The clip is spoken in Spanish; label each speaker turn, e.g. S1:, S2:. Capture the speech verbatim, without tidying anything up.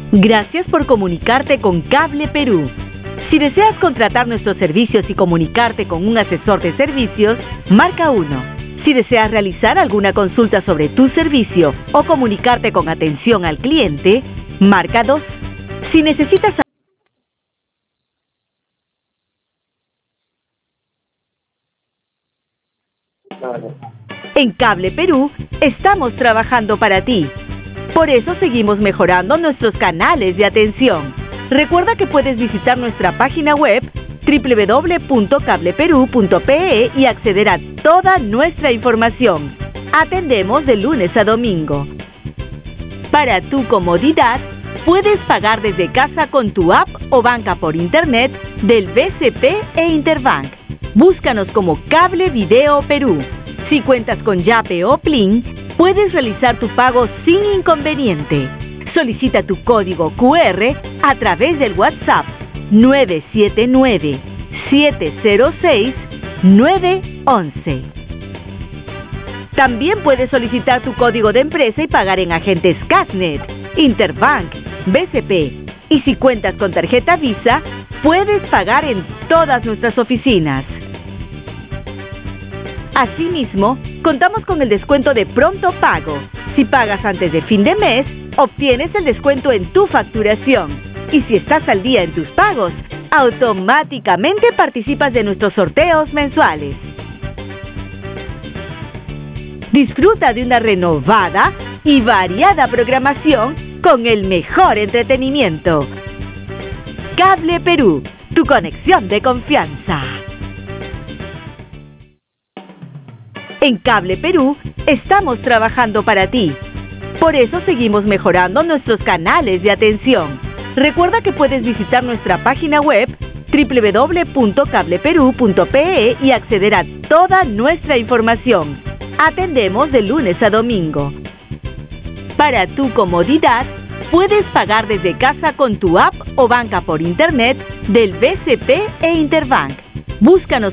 S1: Gracias por comunicarte con Cable Perú. Si deseas contratar nuestros servicios y comunicarte con un asesor de servicios, marca uno. Si deseas realizar alguna consulta sobre tu servicio o comunicarte con atención al cliente, marca dos. Si necesitas En Cable Perú, estamos trabajando para ti. Por eso seguimos mejorando nuestros canales de atención. Recuerda que puedes visitar nuestra página web doble u doble u doble u punto cable perú punto pe e y acceder a toda nuestra información. Atendemos de lunes a domingo. Para tu comodidad, puedes pagar desde casa con tu app o banca por internet del B C P e Interbank. Búscanos como Cable Video Perú. Si cuentas con Yape o Plin, puedes realizar tu pago sin inconveniente. Solicita tu código cu erre a través del WhatsApp nueve siete nueve, siete cero seis, nueve once. También puedes solicitar tu código de empresa y pagar en agentes Casnet, Interbank, B C P. Y si cuentas con tarjeta Visa, puedes pagar en todas nuestras oficinas. Asimismo, contamos con el descuento de pronto pago. Si pagas antes de fin de mes, obtienes el descuento en tu facturación. Y si estás al día en tus pagos, automáticamente participas de nuestros sorteos mensuales. Disfruta de una renovada y variada programación con el mejor entretenimiento. Cable Perú, tu conexión de confianza. En Cable Perú, estamos trabajando para ti. Por eso seguimos mejorando nuestros canales de atención. Recuerda que puedes visitar nuestra página web doble u doble u doble u punto cable perú punto pe e y acceder a toda nuestra información. Atendemos de lunes a domingo. Para tu comodidad, puedes pagar desde casa con tu app o banca por internet del B C P e Interbank. Búscanos